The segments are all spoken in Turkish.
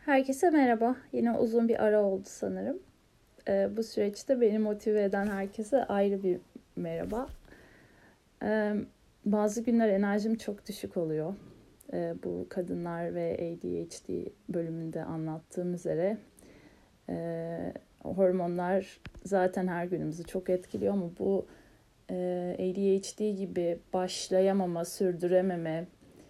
Herkese merhaba. Yine uzun bir ara oldu sanırım. Bu süreçte beni motive eden herkese ayrı bir merhaba. Bazı günler enerjim çok düşük oluyor. Bu kadınlar ve ADHD bölümünde anlattığım üzere. Hormonlar zaten her günümüzü çok etkiliyor ama bu ADHD gibi başlayamama, sürdürememe,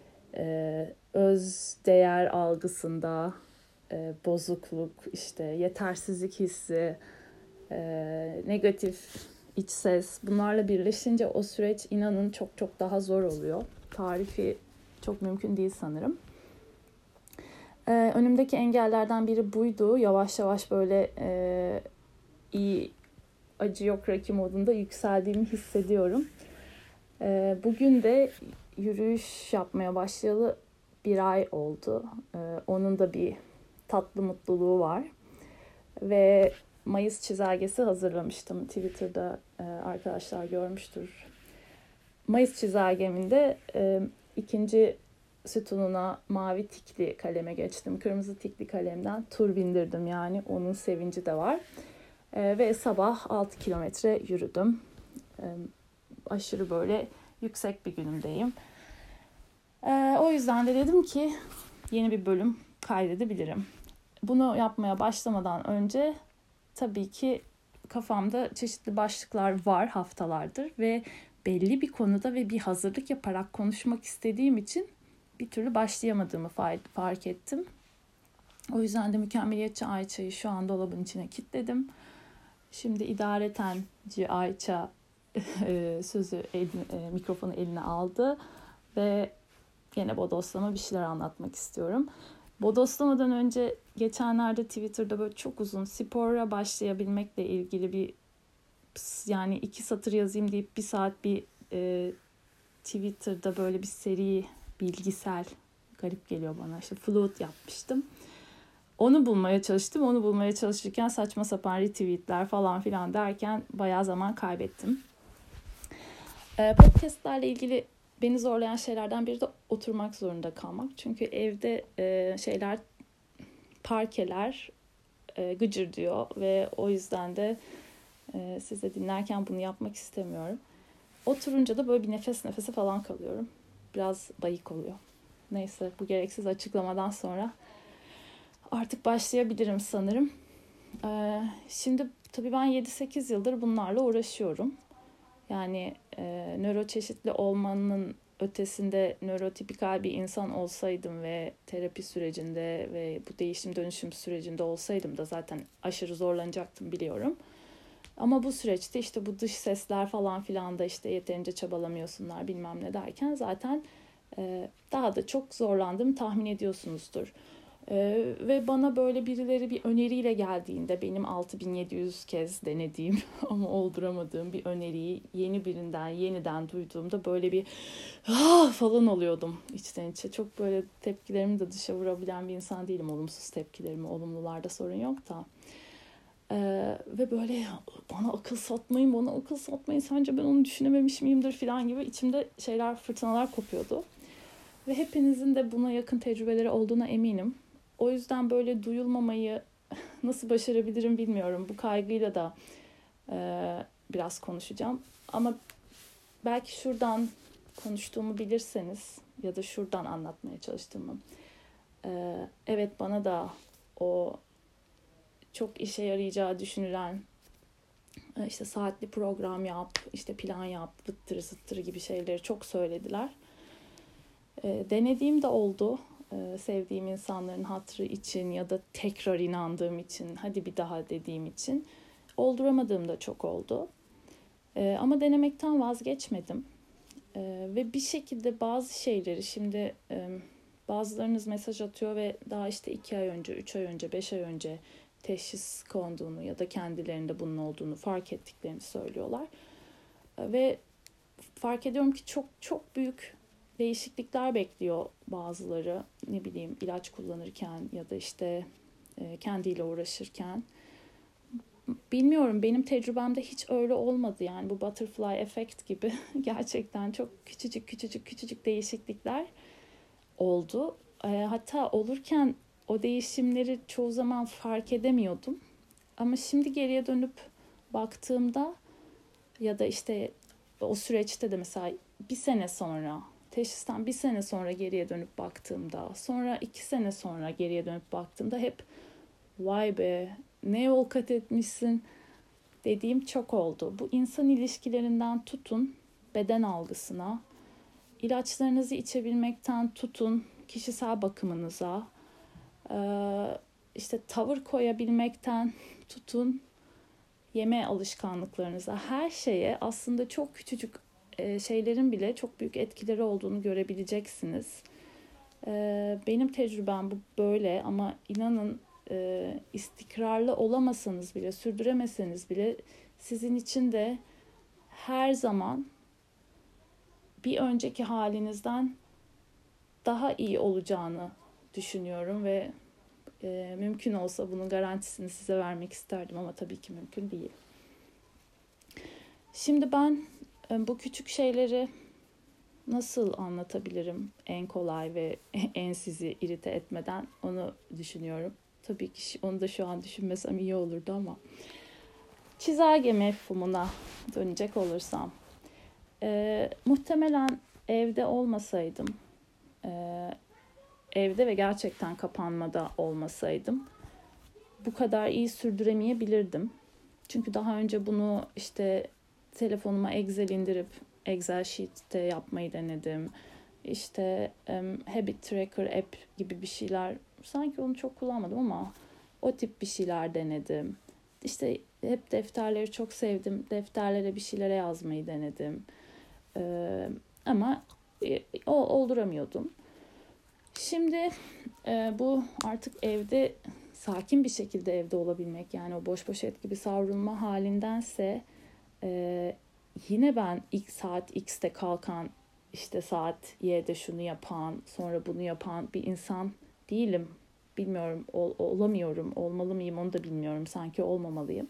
öz değer algısında bozukluk, işte yetersizlik hissi, negatif iç ses bunlarla birleşince o süreç inanın çok çok daha zor oluyor. Tarifi çok mümkün değil sanırım. Önümdeki engellerden biri buydu. Yavaş yavaş böyle iyi acı yok Rocky modunda yükseldiğimi hissediyorum. Bugün de yürüyüş yapmaya başlayalı bir ay oldu. Onun da bir tatlı mutluluğu var. Ve Mayıs çizelgesi hazırlamıştım. Twitter'da arkadaşlar görmüştür. Mayıs çizelgeminde ikinci sütununa mavi tikli kaleme geçtim. Kırmızı tikli kalemden tur bindirdim yani. Onun sevinci de var. Ve sabah 6 kilometre yürüdüm. Aşırı böyle yüksek bir günümdeyim. O yüzden de dedim ki yeni bir bölüm kaydedebilirim. Bunu yapmaya başlamadan önce tabii ki kafamda çeşitli başlıklar var haftalardır ve belli bir konuda ve bir hazırlık yaparak konuşmak istediğim için bir türlü başlayamadığımı fark ettim. O yüzden de mükemmeliyetçi Ayça'yı şu an dolabın içine kilitledim. Şimdi idaretenci Ayça mikrofonu eline aldı ve yine bodoslama bir şeyler anlatmak istiyorum. Bodoslamadan önce geçenlerde Twitter'da böyle çok uzun spora başlayabilmekle ilgili bir yani 2 satır yazayım deyip 1 saat bir Twitter'da böyle bir seri bilgisel garip geliyor bana işte float yapmıştım. Onu bulmaya çalıştım. Onu bulmaya çalışırken saçma sapan retweetler falan filan derken bayağı zaman kaybettim. Podcast'larla ilgili beni zorlayan şeylerden biri de oturmak zorunda kalmak. Çünkü evde parkeler gıcır diyor ve o yüzden de size dinlerken bunu yapmak istemiyorum. Oturunca da böyle bir nefes nefese falan kalıyorum. Biraz bayık oluyor. Neyse bu gereksiz açıklamadan sonra artık başlayabilirim sanırım. Şimdi tabii ben 7-8 yıldır bunlarla uğraşıyorum. Yani nöroçeşitli olmanın ötesinde nörotipikal bir insan olsaydım ve terapi sürecinde ve bu değişim dönüşüm sürecinde olsaydım da zaten aşırı zorlanacaktım biliyorum. Ama bu süreçte işte bu dış sesler falan filan da işte yeterince çabalamıyorsunlar bilmem ne derken zaten daha da çok zorlandım tahmin ediyorsunuzdur. Ve bana böyle birileri bir öneriyle geldiğinde benim 6700 kez denediğim ama olduramadığım bir öneriyi yeni birinden yeniden duyduğumda böyle bir falan oluyordum içten içe. Çok böyle tepkilerimi de dışa vurabilen bir insan değilim. Olumsuz tepkilerimi, olumlularda sorun yok da. Ve böyle bana akıl satmayın sence ben onu düşünememiş miyimdir falan gibi içimde fırtınalar kopuyordu. Ve hepinizin de buna yakın tecrübeleri olduğuna eminim. O yüzden böyle duyulmamayı nasıl başarabilirim bilmiyorum. Bu kaygıyla da biraz konuşacağım. Ama belki şuradan konuştuğumu bilirseniz ya da şuradan anlatmaya çalıştığımı. Evet bana da o çok işe yarayacağı düşünülen işte saatli program yap, işte plan yap, vıttırı zıttırı gibi şeyleri çok söylediler. Denediğim de oldu. Sevdiğim insanların hatırı için ya da tekrar inandığım için, hadi bir daha dediğim için. Olduramadığım da çok oldu. Ama denemekten vazgeçmedim. Ve bir şekilde bazı şeyleri şimdi bazılarınız mesaj atıyor ve daha işte 2 ay önce, 3 ay önce, 5 ay önce teşhis konduğunu ya da kendilerinde bunun olduğunu fark ettiklerini söylüyorlar. Ve fark ediyorum ki çok çok büyük değişiklikler bekliyor bazıları. Ne bileyim ilaç kullanırken ya da işte kendiyle uğraşırken. Bilmiyorum benim tecrübemde hiç öyle olmadı yani bu butterfly effect gibi gerçekten çok küçücük değişiklikler oldu. Hatta olurken o değişimleri çoğu zaman fark edemiyordum. Ama şimdi geriye dönüp baktığımda ya da işte o süreçte de mesela bir sene sonra, teşhisten bir sene sonra geriye dönüp baktığımda, sonra 2 sene sonra geriye dönüp baktığımda hep vay be ne yol kat etmişsin dediğim çok oldu. Bu insan ilişkilerinden tutun beden algısına, ilaçlarınızı içebilmekten tutun kişisel bakımınıza, işte tavır koyabilmekten tutun yeme alışkanlıklarınıza, her şeye aslında çok küçücük şeylerin bile çok büyük etkileri olduğunu görebileceksiniz. Benim tecrübem bu böyle ama inanın istikrarlı olamasanız bile, sürdüremeseniz bile sizin için de her zaman bir önceki halinizden daha iyi olacağını düşünüyorum ve mümkün olsa bunun garantisini size vermek isterdim ama tabii ki mümkün değil. Şimdi ben bu küçük şeyleri nasıl anlatabilirim en kolay ve en sizi irite etmeden onu düşünüyorum. Tabii ki onu da şu an düşünmesem iyi olurdu ama. Çizelge mefhumuna dönecek olursam. Muhtemelen evde olmasaydım, evde ve gerçekten kapanmada olmasaydım bu kadar iyi sürdüremeyebilirdim. Çünkü daha önce bunu işte telefonuma Excel indirip Excel Sheet'te yapmayı denedim. İşte Habit Tracker app gibi bir şeyler, sanki onu çok kullanmadım ama o tip bir şeyler denedim. İşte hep defterleri çok sevdim. Defterlere bir şeylere yazmayı denedim. Ama olduramıyordum. Şimdi bu artık evde sakin bir şekilde evde olabilmek, yani o boş poşet gibi savrulma halindense yine ben ilk saat X'te kalkan, işte saat Y'de şunu yapan, sonra bunu yapan bir insan değilim. Bilmiyorum, olamıyorum, olmalı mıyım onu da bilmiyorum. Sanki olmamalıyım.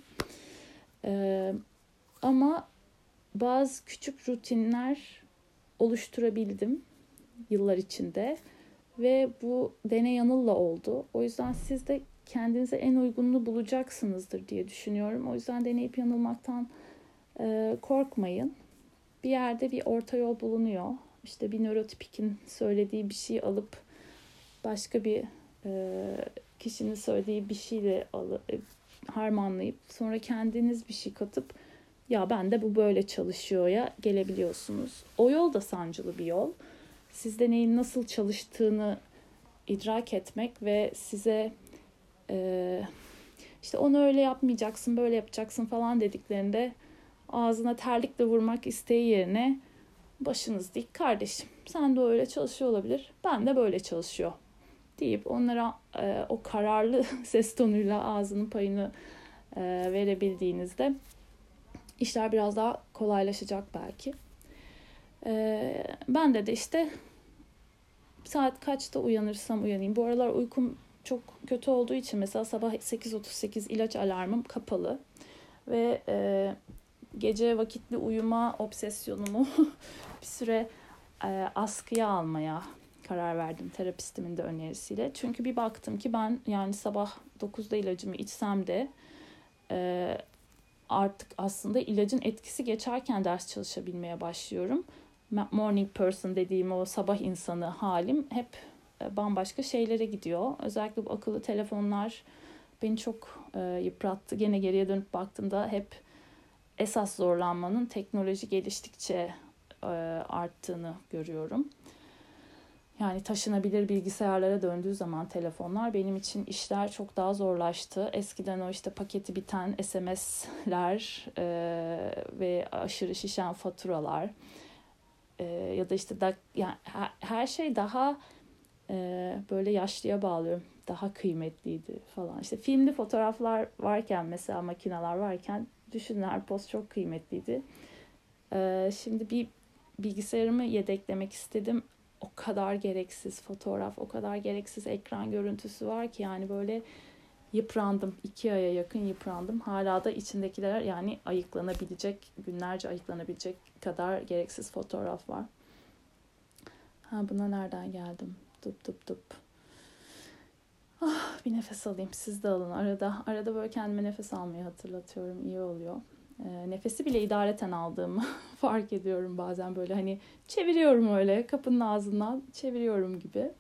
Ama bazı küçük rutinler oluşturabildim yıllar içinde ve bu deney yanılla oldu. O yüzden siz de kendinize en uygununu bulacaksınızdır diye düşünüyorum. O yüzden deneyip yanılmaktan korkmayın. Bir yerde bir orta yol bulunuyor. İşte bir nörotipikin söylediği bir şey alıp başka bir kişinin söylediği bir şeyle harmanlayıp sonra kendiniz bir şey katıp ya ben de bu böyle çalışıyor ya gelebiliyorsunuz. O yol da sancılı bir yol. Sizde neyin nasıl çalıştığını idrak etmek ve size işte onu öyle yapmayacaksın, böyle yapacaksın falan dediklerinde ağzına terlikle vurmak isteği yerine başınız dik kardeşim. Sen de öyle çalışıyor olabilir. Ben de böyle çalışıyor deyip onlara o kararlı ses tonuyla ağzının payını verebildiğinizde işler biraz daha kolaylaşacak belki. Ben de işte saat kaçta uyanırsam uyanayım. Bu aralar uykum çok kötü olduğu için mesela sabah 8.38 ilaç alarmım kapalı. Ve gece vakitli uyuma obsesyonumu bir süre askıya almaya karar verdim terapistimin de önerisiyle. Çünkü bir baktım ki ben yani sabah 9'da ilacımı içsem de artık aslında ilacın etkisi geçerken ders çalışabilmeye başlıyorum. Morning person dediğim o sabah insanı halim hep bambaşka şeylere gidiyor. Özellikle bu akıllı telefonlar beni çok yıprattı. Gene geriye dönüp baktığımda hep esas zorlanmanın teknoloji geliştikçe arttığını görüyorum. Yani taşınabilir bilgisayarlara döndüğü zaman telefonlar benim için işler çok daha zorlaştı. Eskiden o işte paketi biten SMS'ler ve aşırı şişen faturalar ya da işte yani her şey daha böyle yaşlıya bağlıyorum. Daha kıymetliydi falan. İşte filmli fotoğraflar varken mesela makineler varken düşünün her poz çok kıymetliydi. Şimdi bir bilgisayarımı yedeklemek istedim. O kadar gereksiz fotoğraf, o kadar gereksiz ekran görüntüsü var ki yani böyle yıprandım. 2 aya yakın yıprandım. Hala da içindekiler yani ayıklanabilecek, günlerce ayıklanabilecek kadar gereksiz fotoğraf var. Buna nereden geldim? Dup. bir nefes alayım. Siz de alın arada. Arada böyle kendime nefes almayı hatırlatıyorum. İyi oluyor. Nefesi bile idareten aldığımı fark ediyorum bazen, böyle hani çeviriyorum, öyle kapının ağzından çeviriyorum gibi.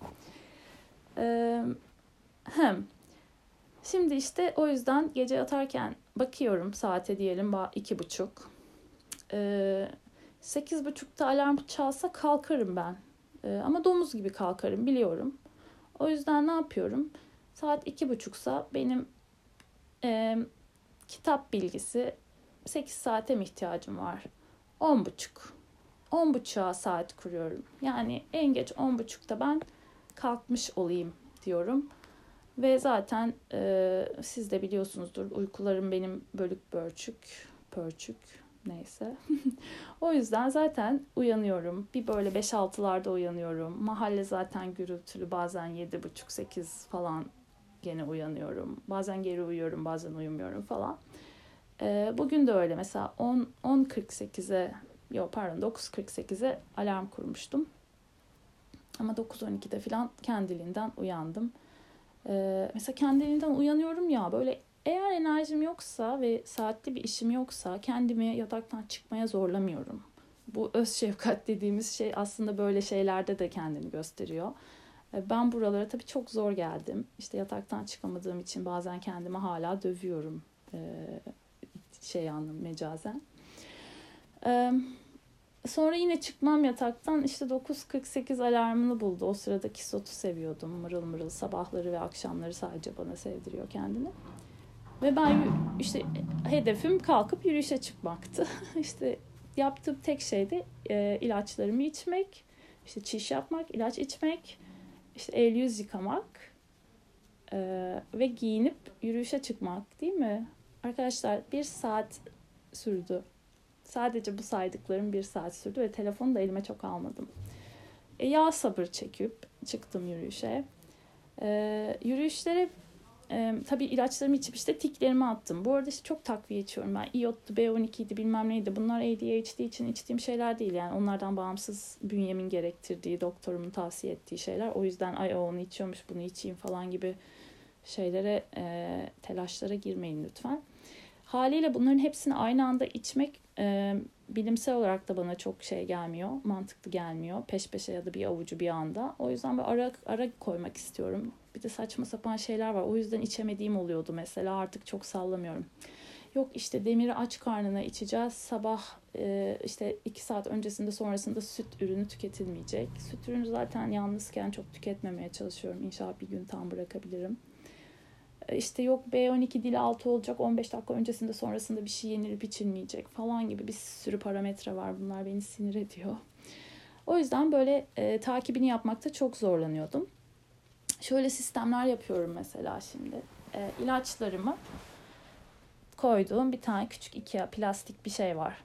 Hem şimdi işte o yüzden gece yatarken bakıyorum saate, diyelim 2:30. 8:30'da alarm çalsa kalkarım ben. Ama domuz gibi kalkarım, biliyorum. O yüzden ne yapıyorum? Saat 2:30'sa benim kitap bilgisi 8 saate mi ihtiyacım var? 10:30. 10:30'a saat kuruyorum. Yani en geç 10:30'da ben kalkmış olayım diyorum. Ve zaten siz de biliyorsunuzdur, uykularım benim bölük pörçük neyse. O yüzden zaten uyanıyorum. Bir böyle 5-6'larda uyanıyorum. Mahalle zaten gürültülü, bazen 7:30-8 falan gene uyanıyorum. Bazen geri uyuyorum, bazen uyumuyorum falan. Bugün de öyle, mesela 9:48'e alarm kurmuştum. Ama 9:12'de falan kendiliğinden uyandım. Mesela kendiliğinden uyanıyorum ya, böyle eğer enerjim yoksa ve saatli bir işim yoksa kendimi yataktan çıkmaya zorlamıyorum. Bu öz şefkat dediğimiz şey aslında böyle şeylerde de kendini gösteriyor. Ben buralara tabii çok zor geldim. İşte yataktan çıkamadığım için bazen kendimi hala dövüyorum. Mecazen. Sonra yine çıkmam yataktan, işte 9:48 alarmını buldu. O sırada Kisot'u seviyordum. Mırıl mırıl sabahları ve akşamları sadece bana sevdiriyor kendini. Ve ben işte hedefim kalkıp yürüyüşe çıkmaktı. İşte yaptığım tek şey de ilaçlarımı içmek, işte çiş yapmak, ilaç içmek, işte el yüz yıkamak ve giyinip yürüyüşe çıkmak, değil mi? Arkadaşlar 1 saat sürdü. Sadece bu saydıklarım 1 saat sürdü ve telefonu da elime çok almadım. Ya sabır çekip çıktım yürüyüşe. Yürüyüşlere tabii ilaçlarımı içip işte tiklerimi attım. Bu arada işte çok takviye içiyorum ben. İyottu, B12'ydi, bilmem neydi. Bunlar ADHD için içtiğim şeyler değil. Yani onlardan bağımsız bünyemin gerektirdiği, doktorumun tavsiye ettiği şeyler. O yüzden onu içiyormuş, bunu içeyim falan gibi şeylere, telaşlara girmeyin lütfen. Haliyle bunların hepsini aynı anda içmek bilimsel olarak da bana çok şey gelmiyor, mantıklı gelmiyor. Peş peşe ya da bir avucu bir anda. O yüzden bir ara koymak istiyorum. Bir de saçma sapan şeyler var. O yüzden içemediğim oluyordu mesela. Artık çok sallamıyorum. Yok işte demiri aç karnına içeceğiz. Sabah işte 2 saat öncesinde sonrasında süt ürünü tüketilmeyecek. Süt ürünü zaten yalnızken çok tüketmemeye çalışıyorum. İnşallah bir gün tam bırakabilirim. İşte yok B12 dil altı olacak, 15 dakika öncesinde sonrasında bir şey yenilip içilmeyecek falan gibi bir sürü parametre var. Bunlar beni sinir ediyor. O yüzden böyle takibini yapmakta çok zorlanıyordum. Şöyle sistemler yapıyorum mesela şimdi. İlaçlarımı koyduğum bir tane küçük Ikea plastik bir şey var.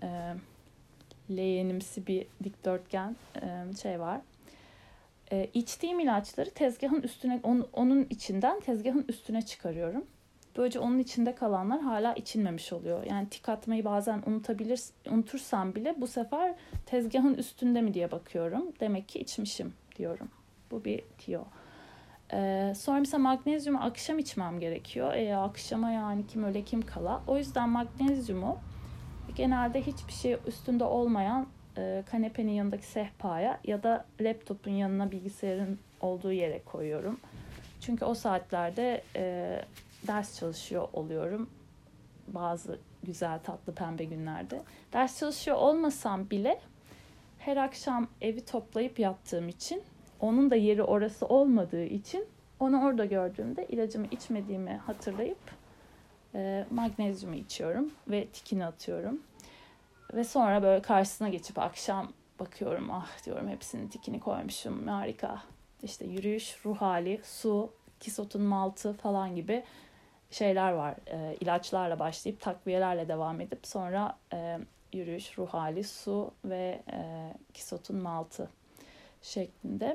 Leğenimsi bir dikdörtgen şey var. İçtiğim ilaçları tezgahın üstüne, onun içinden tezgahın üstüne çıkarıyorum. Böylece onun içinde kalanlar hala içilmemiş oluyor. Yani tik atmayı bazen unutursam bile bu sefer tezgahın üstünde mi diye bakıyorum. Demek ki içmişim diyorum. Bu bir tiyo. Sonra mesela magnezyumu akşam içmem gerekiyor. Akşama yani kim öle kim kala. O yüzden magnezyumu genelde hiçbir şey üstünde olmayan kanepenin yanındaki sehpaya ya da laptopun yanına bilgisayarın olduğu yere koyuyorum. Çünkü o saatlerde ders çalışıyor oluyorum. Bazı güzel tatlı pembe günlerde. Ders çalışıyor olmasam bile her akşam evi toplayıp yattığım için, onun da yeri orası olmadığı için onu orada gördüğümde ilacımı içmediğimi hatırlayıp magnezyumu içiyorum ve tikini atıyorum. Ve sonra böyle karşısına geçip akşam bakıyorum, ah diyorum hepsinin tikini koymuşum, harika. İşte yürüyüş, ruh hali, su, Kisot'un maltı falan gibi şeyler var. İlaçlarla başlayıp takviyelerle devam edip sonra yürüyüş, ruh hali, su ve Kisot'un maltı şeklinde.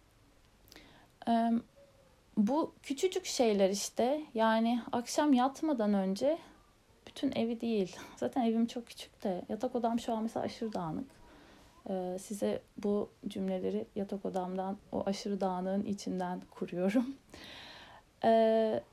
Bu küçücük şeyler işte, yani akşam yatmadan önce bütün evi değil. Zaten evim çok küçük de yatak odam şu an mesela aşırı dağınık. Size bu cümleleri yatak odamdan, o aşırı dağınığın içinden kuruyorum. Ee,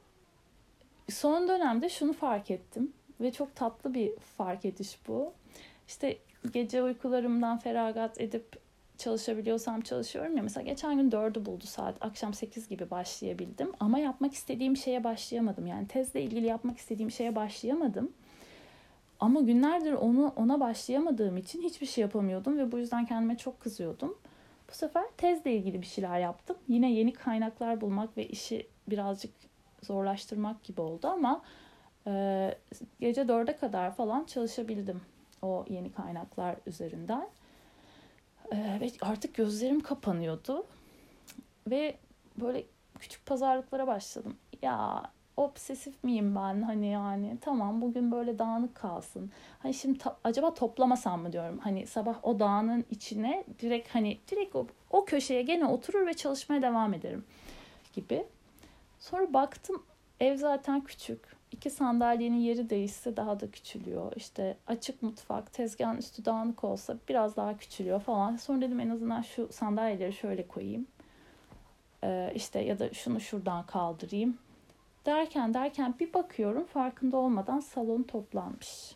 Son dönemde şunu fark ettim ve çok tatlı bir fark ediş bu. İşte gece uykularımdan feragat edip çalışabiliyorsam çalışıyorum ya. Mesela geçen gün 4'ü buldu saat. Akşam 8 gibi başlayabildim. Ama yapmak istediğim şeye başlayamadım. Yani tezle ilgili yapmak istediğim şeye başlayamadım. Ama günlerdir ona başlayamadığım için hiçbir şey yapamıyordum ve bu yüzden kendime çok kızıyordum. Bu sefer tezle ilgili bir şeyler yaptım. Yine yeni kaynaklar bulmak ve işi birazcık zorlaştırmak gibi oldu ama gece 4'e kadar falan çalışabildim o yeni kaynaklar üzerinden. Ve artık gözlerim kapanıyordu ve böyle küçük pazarlıklara başladım. Ya obsesif miyim ben, hani yani tamam bugün böyle dağınık kalsın. Hani şimdi acaba toplamasam mı diyorum. Hani sabah o dağının içine direkt o köşeye gene oturur ve çalışmaya devam ederim gibi. Sonra baktım ev zaten küçük. 2 sandalyenin yeri değişse daha da küçülüyor. İşte açık mutfak, tezgahın üstü dağınık olsa biraz daha küçülüyor falan. Sonra dedim en azından şu sandalyeleri şöyle koyayım. İşte ya da şunu şuradan kaldırayım. Derken bir bakıyorum farkında olmadan salon toplanmış.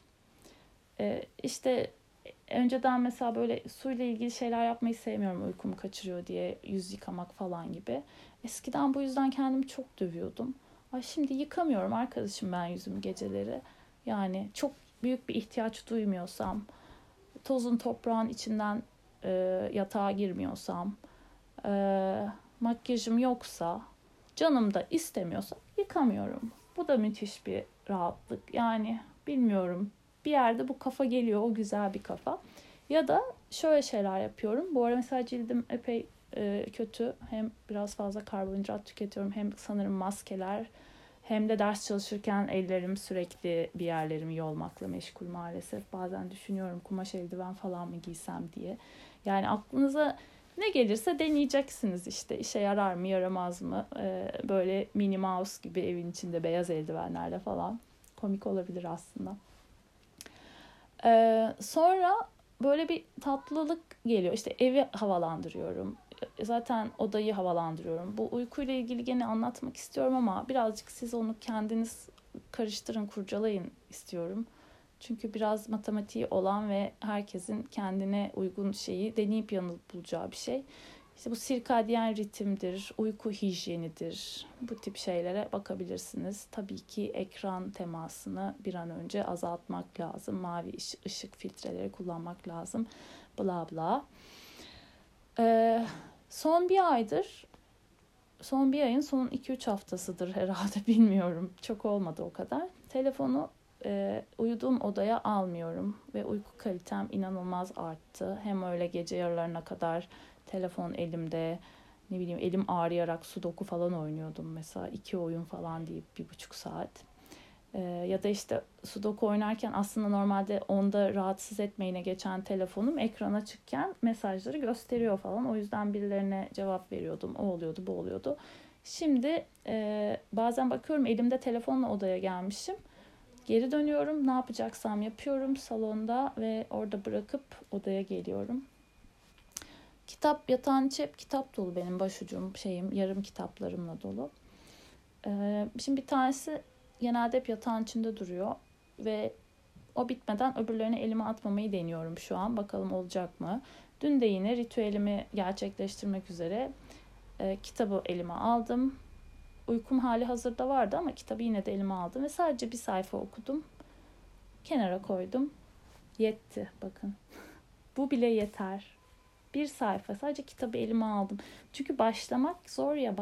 İşte önceden mesela böyle suyla ilgili şeyler yapmayı sevmiyorum, uykumu kaçırıyor diye, yüz yıkamak falan gibi. Eskiden bu yüzden kendimi çok dövüyordum. Ay şimdi yıkamıyorum arkadaşım ben yüzümü geceleri. Yani çok büyük bir ihtiyaç duymuyorsam, tozun toprağın içinden yatağa girmiyorsam, makyajım yoksa, canım da istemiyorsa yıkamıyorum. Bu da müthiş bir rahatlık. Yani bilmiyorum. Bir yerde bu kafa geliyor. O güzel bir kafa. Ya da şöyle şeyler yapıyorum. Bu ara mesela cildim epey kötü. Hem biraz fazla karbonhidrat tüketiyorum. Hem sanırım maskeler. Hem de ders çalışırken ellerim sürekli bir yerlerimi yolmakla meşgul maalesef. Bazen düşünüyorum kumaş eldiven falan mı giysem diye. Yani aklınıza ne gelirse deneyeceksiniz işte. İşe yarar mı yaramaz mı? Böyle Minnie Mouse gibi evin içinde beyaz eldivenlerle falan. Komik olabilir aslında. Sonra böyle bir tatlılık geliyor. İşte evi havalandırıyorum. Zaten odayı havalandırıyorum. Bu uykuyla ilgili gene anlatmak istiyorum ama birazcık siz onu kendiniz karıştırın, kurcalayın istiyorum. Çünkü biraz matematiği olan ve herkesin kendine uygun şeyi deneyip yanılıp bulacağı bir şey. İşte bu sirkadiyen ritimdir, uyku hijyenidir. Bu tip şeylere bakabilirsiniz. Tabii ki ekran temasını bir an önce azaltmak lazım. Mavi ışık filtreleri kullanmak lazım. Bla bla. Ee, son bir aydır, son bir ayın son 2-3 haftasıdır herhalde, bilmiyorum. Çok olmadı o kadar. Telefonu uyuduğum odaya almıyorum ve uyku kalitem inanılmaz arttı. Hem öyle gece yarılarına kadar telefon elimde, ne bileyim elim ağrıyarak sudoku falan oynuyordum mesela, 2 oyun falan deyip 1,5 saat. Ya da işte sudoku oynarken aslında normalde onda rahatsız etmeyine geçen telefonum ekran açıkken mesajları gösteriyor falan. O yüzden birilerine cevap veriyordum. O oluyordu, bu oluyordu. Şimdi bazen bakıyorum elimde telefonla odaya gelmişim. Geri dönüyorum, ne yapacaksam yapıyorum salonda ve orada bırakıp odaya geliyorum. Yatağın içi hep kitap dolu, benim başucum yarım kitaplarımla dolu. Şimdi bir tanesi genelde hep yatağın içinde duruyor ve o bitmeden öbürlerine elime atmamayı deniyorum şu an. Bakalım olacak mı? Dün de yine ritüelimi gerçekleştirmek üzere kitabı elime aldım. Uykum hali hazırda vardı ama kitabı yine de elime aldım ve sadece bir sayfa okudum. Kenara koydum. Yetti bakın. Bu bile yeter. Bir sayfa, sadece kitabı elime aldım. Çünkü başlamak zor ya,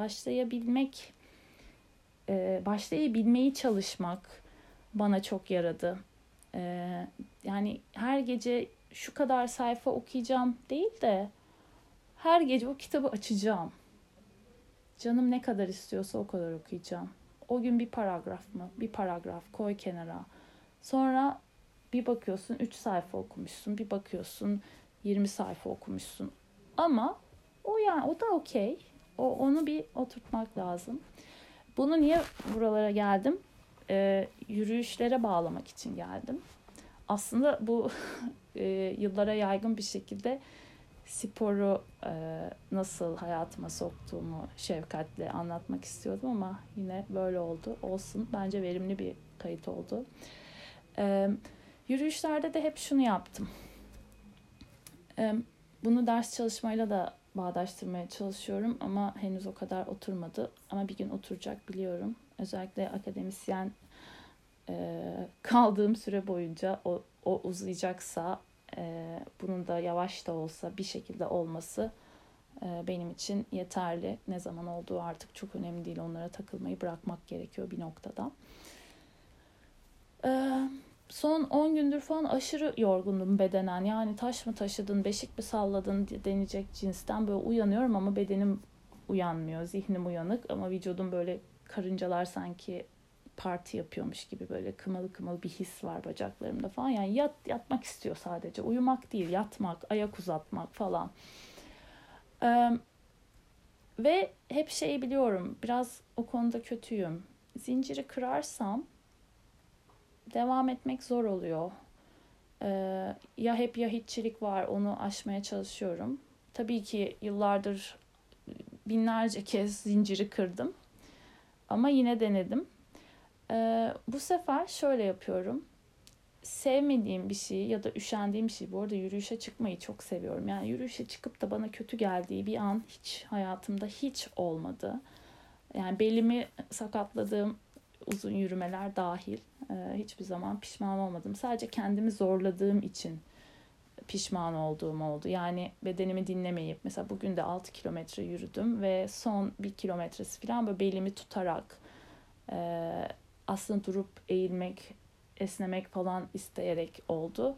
başlayabilmeyi çalışmak bana çok yaradı. Yani her gece şu kadar sayfa okuyacağım değil de her gece o kitabı açacağım. Canım ne kadar istiyorsa o kadar okuyacağım. O gün bir paragraf mı? Bir paragraf koy kenara. Sonra bir bakıyorsun 3 sayfa okumuşsun. Bir bakıyorsun 20 sayfa okumuşsun. Ama o da okey. Onu bir oturtmak lazım. Bunu niye buralara geldim? Yürüyüşlere bağlamak için geldim. Aslında bu yıllara yaygın bir şekilde sporu nasıl hayatıma soktuğumu şefkatle anlatmak istiyordum ama yine böyle oldu. Olsun. Bence verimli bir kayıt oldu. Yürüyüşlerde de hep şunu yaptım. Bunu ders çalışmayla da bağdaştırmaya çalışıyorum ama henüz o kadar oturmadı. Ama bir gün oturacak biliyorum. Özellikle akademisyen kaldığım süre boyunca o uzayacaksa bunun da yavaş da olsa bir şekilde olması benim için yeterli. Ne zaman olduğu artık çok önemli değil. Onlara takılmayı bırakmak gerekiyor bir noktada. Son 10 gündür falan aşırı yorgundum bedenen. Yani taş mı taşıdın, beşik mi salladın denecek cinsten böyle uyanıyorum ama bedenim uyanmıyor. Zihnim uyanık ama vücudum böyle karıncalar sanki parti yapıyormuş gibi böyle kımalı kımalı bir his var bacaklarımda falan. Yani yatmak istiyor sadece. Uyumak değil, yatmak, ayak uzatmak falan. Ve hep şeyi biliyorum. Biraz o konuda kötüyüm. Zinciri kırarsam devam etmek zor oluyor. Ya hep ya hiççilik var, onu aşmaya çalışıyorum. Tabii ki yıllardır binlerce kez zinciri kırdım. Ama yine denedim. Bu sefer şöyle yapıyorum. Sevmediğim bir şey ya da üşendiğim bir şey. Bu arada yürüyüşe çıkmayı çok seviyorum. Yani yürüyüşe çıkıp da bana kötü geldiği bir an hiç hayatımda hiç olmadı. Yani belimi sakatladığım uzun yürümeler dahil hiçbir zaman pişman olmadım. Sadece kendimi zorladığım için pişman olduğum oldu. Yani bedenimi dinlemeyip mesela bugün de 6 kilometre yürüdüm ve son 1 kilometresi falan böyle belimi tutarak aslında durup eğilmek, esnemek falan isteyerek oldu.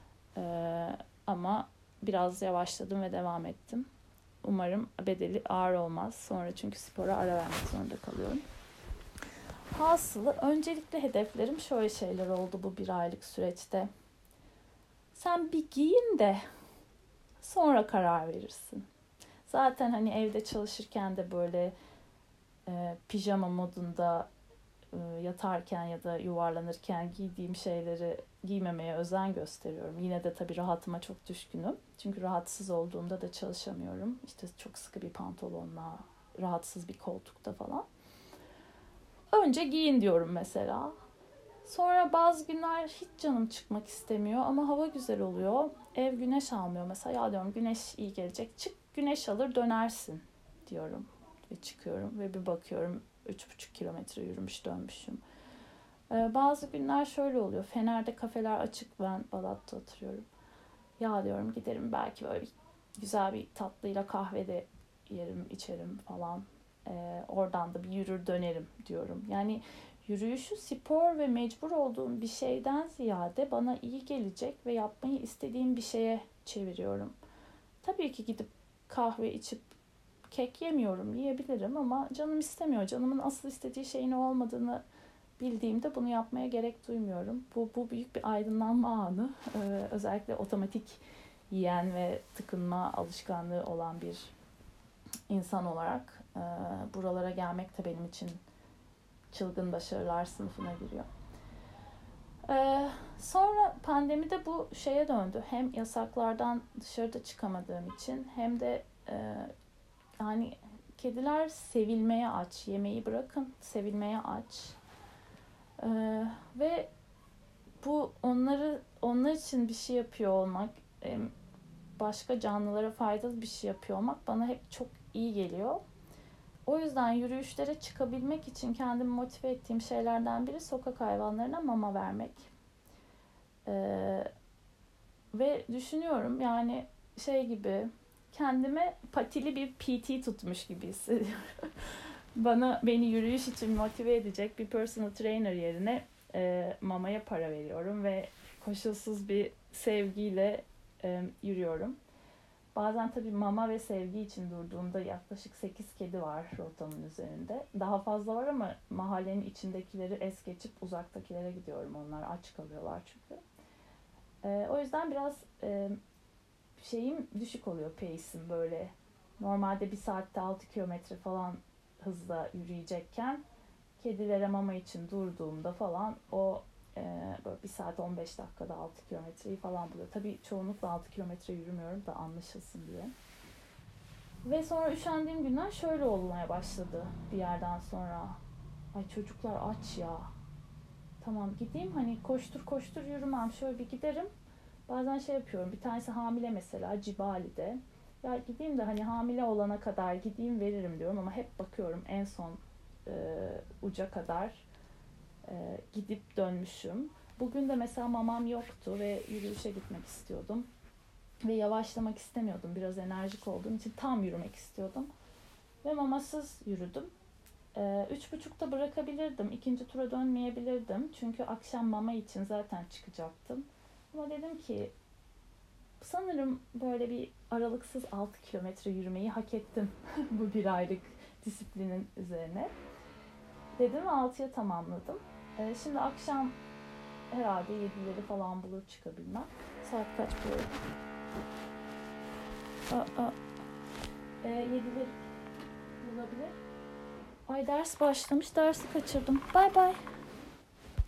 Ama biraz yavaşladım ve devam ettim. Umarım bedeli ağır olmaz. Sonra çünkü spora ara vermek zorunda kalıyorum. Hasılı öncelikle hedeflerim şöyle şeyler oldu bu 1 aylık süreçte. Sen bir giyin de sonra karar verirsin. Zaten hani evde çalışırken de böyle pijama modunda yatarken ya da yuvarlanırken giydiğim şeyleri giymemeye özen gösteriyorum. Yine de tabii rahatıma çok düşkünüm. Çünkü rahatsız olduğumda da çalışamıyorum. İşte çok sıkı bir pantolonla, rahatsız bir koltukta falan. Önce giyin diyorum mesela. Sonra bazı günler hiç canım çıkmak istemiyor ama hava güzel oluyor. Ev güneş almıyor mesela. Ya diyorum güneş iyi gelecek. Çık güneş alır dönersin diyorum. Ve çıkıyorum ve bir bakıyorum 3,5 kilometre yürümüş dönmüşüm. Bazı günler şöyle oluyor. Fener'de kafeler açık, ben Balat'ta oturuyorum. Ya diyorum giderim belki böyle güzel bir tatlıyla kahve de yerim, içerim falan. Oradan da bir yürür dönerim diyorum. Yani yürüyüşü spor ve mecbur olduğum bir şeyden ziyade bana iyi gelecek ve yapmayı istediğim bir şeye çeviriyorum. Tabii ki gidip kahve içip kek yemiyorum, yiyebilirim ama canım istemiyor. Canımın asıl istediği şeyin o olmadığını bildiğimde bunu yapmaya gerek duymuyorum. Bu büyük bir aydınlanma anı. Özellikle otomatik yiyen ve tıkınma alışkanlığı olan bir insan olarak buralara gelmek de benim için çılgın başarılar sınıfına giriyor. Sonra pandemide bu şeye döndü. Hem yasaklardan dışarıda çıkamadığım için hem de yani kediler sevilmeye aç. Yemeği bırakın, sevilmeye aç. Ve bu onlar için bir şey yapıyor olmak, başka canlılara faydalı bir şey yapıyor olmak bana hep çok iyi geliyor. O yüzden yürüyüşlere çıkabilmek için kendimi motive ettiğim şeylerden biri sokak hayvanlarına mama vermek. Ve düşünüyorum yani şey gibi kendime patili bir PT tutmuş gibi hissediyorum. Beni yürüyüş için motive edecek bir personal trainer yerine mamaya para veriyorum ve koşulsuz bir sevgiyle yürüyorum. Bazen tabii mama ve sevgi için durduğumda yaklaşık 8 kedi var rotamın üzerinde. Daha fazla var ama mahallenin içindekileri es geçip uzaktakilere gidiyorum. Onlar aç kalıyorlar çünkü. O yüzden biraz şeyim düşük oluyor, pace'im böyle. Normalde 1 saatte 6 kilometre falan hızla yürüyecekken kedilere mama için durduğumda falan o Böyle 1 saat 15 dakikada 6 kilometreyi falan buluyor. Tabii çoğunlukla 6 kilometre yürümüyorum da anlaşılsın diye. Ve sonra üşendiğim günler şöyle olmaya başladı bir yerden sonra. Ay çocuklar aç ya. Tamam gideyim, hani koştur koştur yürümem, şöyle bir giderim. Bazen şey yapıyorum, bir tanesi hamile mesela Cibali'de. Ya gideyim de hani hamile olana kadar gideyim veririm diyorum ama hep bakıyorum en son uca kadar gidip dönmüşüm. Bugün de mesela mamam yoktu ve yürüyüşe gitmek istiyordum. Ve yavaşlamak istemiyordum. Biraz enerjik olduğum için tam yürümek istiyordum. Ve mamasız yürüdüm. 3.30'da bırakabilirdim. İkinci tura dönmeyebilirdim. Çünkü akşam mama için zaten çıkacaktım. Ama dedim ki sanırım böyle bir aralıksız 6 kilometre yürümeyi hak ettim bu bir aylık disiplinin üzerine. Dedim ve 6'ya tamamladım. Şimdi akşam herhalde 7'leri falan bulur çıkabilmem. Saat kaç bu arada? 7'leri bulabilir. Ay ders başlamış, dersi kaçırdım. Bay bay.